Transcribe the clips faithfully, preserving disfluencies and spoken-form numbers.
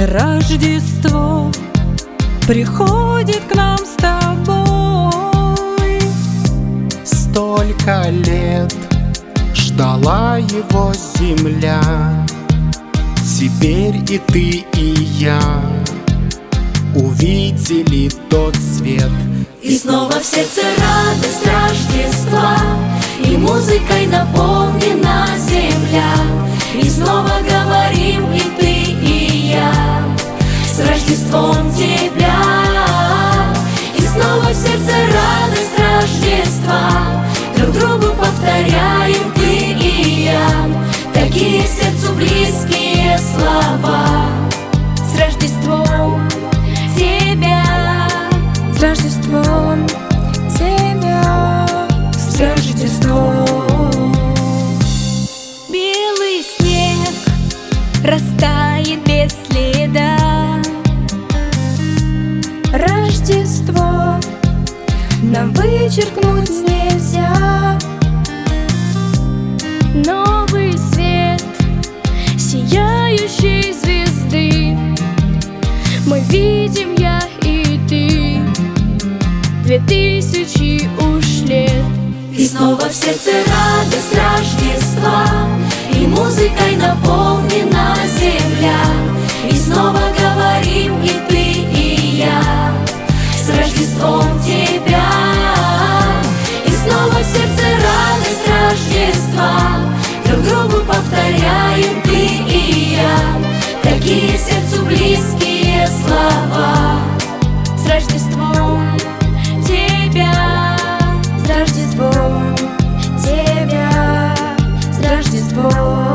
Рождество приходит к нам с тобой. Столько лет ждала его земля, теперь и ты, и я увидели тот свет. И снова в сердце радость Рождества, и музыкой наполнена земля. И снова говорим и ты, и я, с Рождеством тебя. И снова в сердце радость Рождества, друг другу повторяем ты и я, такие сердцу близкие слова. С Рождеством тебя, с Рождеством тебя, с Рождеством. Белый снег растает без следа. Рождество нам вычеркнуть нельзя. Новый свет сияющей звезды мы видим, я и ты, две тысячи уж лет. И снова в сердце радость Рождества, и музыкой наполнена земля. И снова говорим и ты, и я, с Рождеством тебя. И снова в сердце радость Рождества, друг другу повторяем ты и я, такие сердцу близкие слова. С Рождеством тебя, с Рождеством тебя, с Рождеством.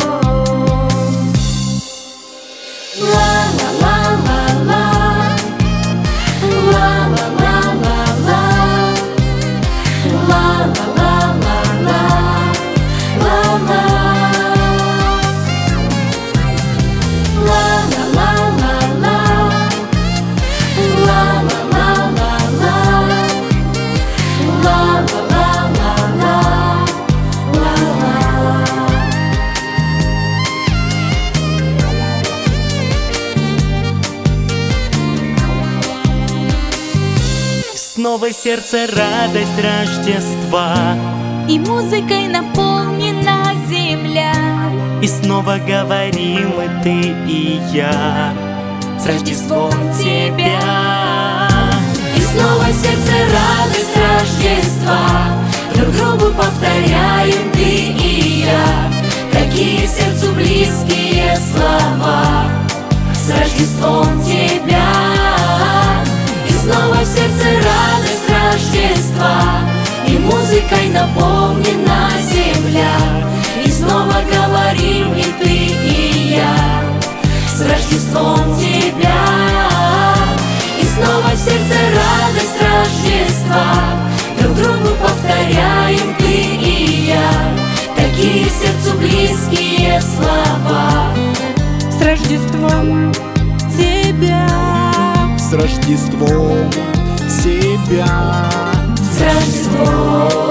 Снова сердце радость Рождества, И музыкой наполнена земля. и снова говорим и ты, и я, с Рождеством тебя. И снова в сердце радость Рождества, друг другу повторяем ты и я, такие сердцу близкие слова. С Рождеством тебя. И снова в сердце радость Рождества, и музыкой наполнена земля. И снова говорим и ты, и я, с Рождеством тебя. И снова в сердце радость Рождества, друг другу повторяем ты и я, такие сердцу близкие слова. С Рождеством тебя, С Рождеством тебя, с Рождеством.